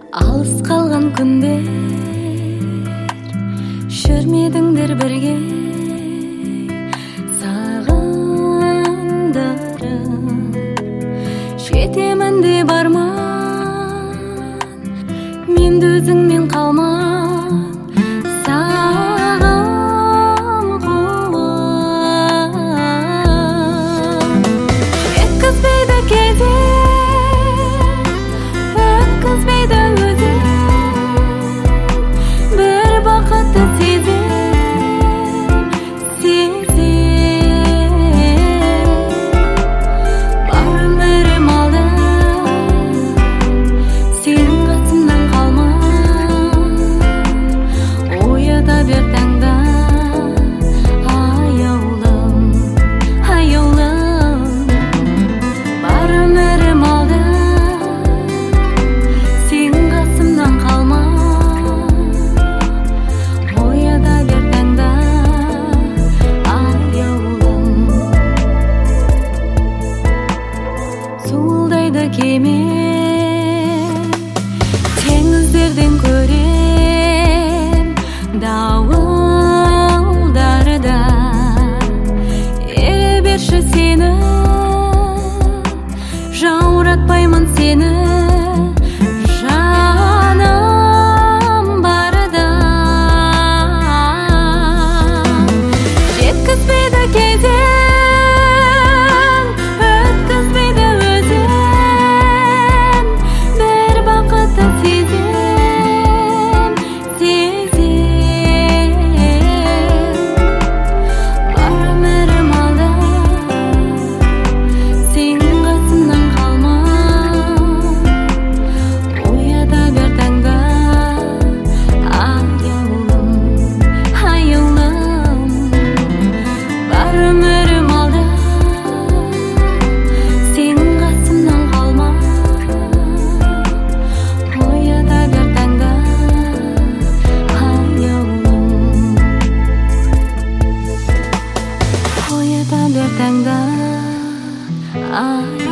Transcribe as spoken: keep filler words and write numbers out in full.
Алыс қалған күндер жүрмедіңдер бірге, сағындырып жетемін деп арман, мен де өзіңмен қалман саған қуан. Жеткізбейді кезек, өткізбейді өзің, бір бақытты сезім, сезім. Бар өмірім алда, сенің қасымнан қалман, оята бер таңда, аяулым, аяулым. Бар өмірім алда, сенің қасымнан қалман, оята бер таңда, аяулым. Суылдайды кеме, теңіздерден көрем дауылдарды. Ере берші сені, жауратпаймын сені, жаным барда. Жеткізбейді кезең, өткізбейді өзің, бір бақытты сезім, сезім. Бар өмірім алда, сенің қасымнан қалман, оята бер таңда, аяулым, аяулым. Бар өмірім алда, сенің қасымнан қалман, оята бер таңда, аяулым, оята бер таңда, аяулым.